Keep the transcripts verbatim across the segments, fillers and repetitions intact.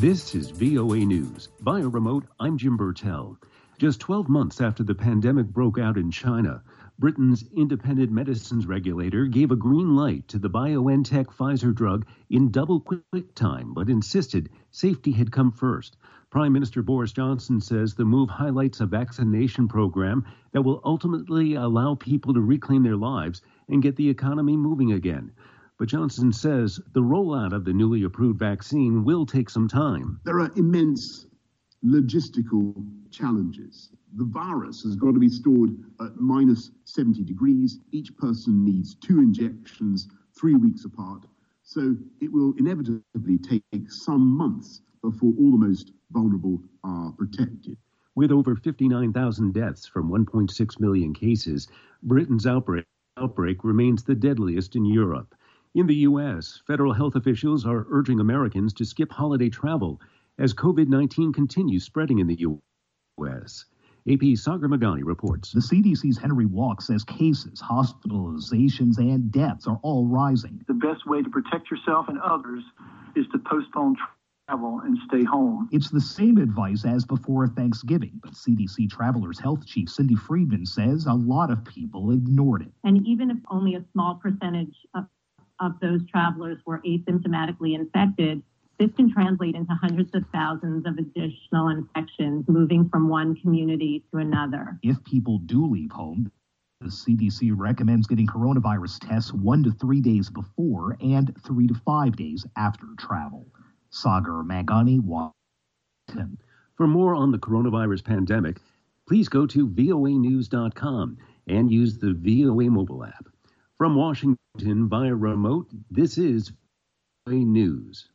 This is V O A News. Via remote, I'm Jim Burtell. Just twelve months after the pandemic broke out in China, Britain's independent medicines regulator gave a green light to the BioNTech Pfizer drug in double quick time, but insisted safety had come first. Prime Minister Boris Johnson says the move highlights a vaccination program that will ultimately allow people to reclaim their lives and get the economy moving again. But Johnson says the rollout of the newly approved vaccine will take some time. There are immense logistical challenges. The virus has got to be stored at minus seventy degrees. Each person needs two injections, three weeks apart. So it will inevitably take some months before all the most vulnerable are protected. With over fifty-nine thousand deaths from one point six million cases, Britain's outbreak, outbreak remains the deadliest in Europe. In the U S, federal health officials are urging Americans to skip holiday travel as COVID nineteen continues spreading in the U S. A P's Sagar Magani reports. The C D C's Henry Walk says cases, hospitalizations, and deaths are all rising. The best way to protect yourself and others is to postpone travel and stay home. It's the same advice as before Thanksgiving, but C D C Travelers Health Chief Cindy Friedman says a lot of people ignored it. And even if only a small percentage of, of those travelers were asymptomatically infected, this can translate into hundreds of thousands of additional infections moving from one community to another. If people do leave home, the C D C recommends getting coronavirus tests one to three days before and three to five days after travel. Sagar Magani, Washington. For more on the coronavirus pandemic, please go to V O A news dot com and use the V O A mobile app. From Washington via remote, this is V O A News.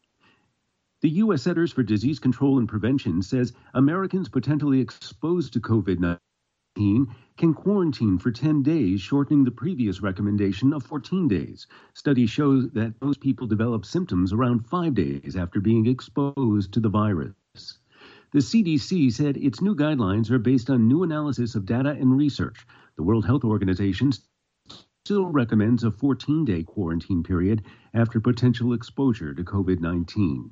The U S Centers for Disease Control and Prevention says Americans potentially exposed to COVID nineteen can quarantine for ten days, shortening the previous recommendation of fourteen days. Studies show that most people develop symptoms around five days after being exposed to the virus. The C D C said its new guidelines are based on new analysis of data and research. The World Health Organization still recommends a fourteen-day quarantine period after potential exposure to COVID nineteen.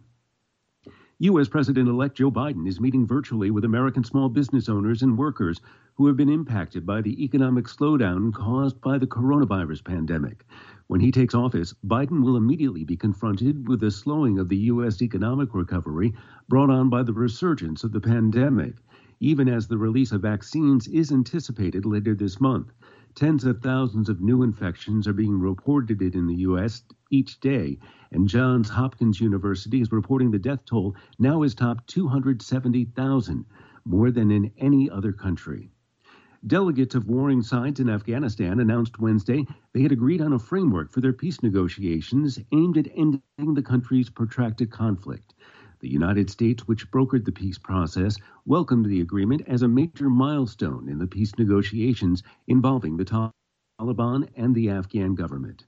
U S. President-elect Joe Biden is meeting virtually with American small business owners and workers who have been impacted by the economic slowdown caused by the coronavirus pandemic. When he takes office, Biden will immediately be confronted with the slowing of the U S economic recovery brought on by the resurgence of the pandemic, even as the release of vaccines is anticipated later this month. Tens of thousands of new infections are being reported in the U S each day, and Johns Hopkins University is reporting the death toll now has topped two hundred seventy thousand, more than in any other country. Delegates of warring sides in Afghanistan announced Wednesday they had agreed on a framework for their peace negotiations aimed at ending the country's protracted conflict. The United States, which brokered the peace process, welcomed the agreement as a major milestone in the peace negotiations involving the Taliban and the Afghan government.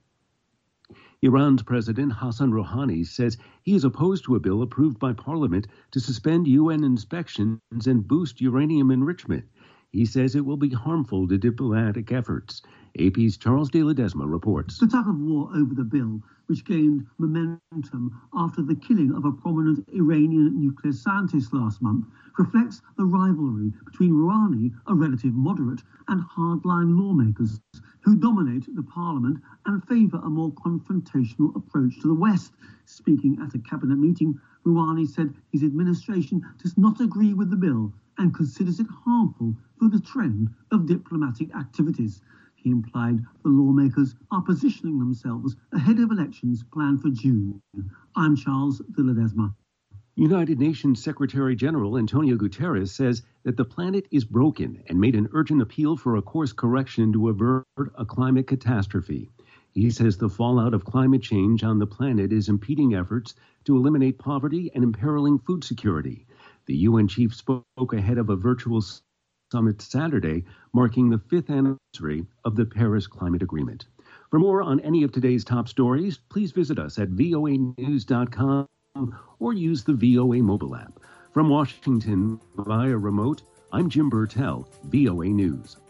Iran's President Hassan Rouhani says he is opposed to a bill approved by Parliament to suspend U N inspections and boost uranium enrichment. He says it will be harmful to diplomatic efforts. A P's Charles de Ledesma reports. The tug-of-war over the bill, which gained momentum after the killing of a prominent Iranian nuclear scientist last month, reflects the rivalry between Rouhani, a relative moderate, and hardline lawmakers who dominate the parliament and favour a more confrontational approach to the West. Speaking at a cabinet meeting, Rouhani said his administration does not agree with the bill and considers it harmful for the trend of diplomatic activities. He implied the lawmakers are positioning themselves ahead of elections planned for June. I'm Charles de Ledesma. United Nations Secretary General Antonio Guterres says that the planet is broken and made an urgent appeal for a course correction to avert a climate catastrophe. He says the fallout of climate change on the planet is impeding efforts to eliminate poverty and imperiling food security. The U N chief spoke ahead of a virtual summit Saturday, marking the fifth anniversary of the Paris Climate Agreement. For more on any of today's top stories, please visit us at V O A news dot com or use the V O A mobile app. From Washington via remote, I'm Jim Burtell, V O A News.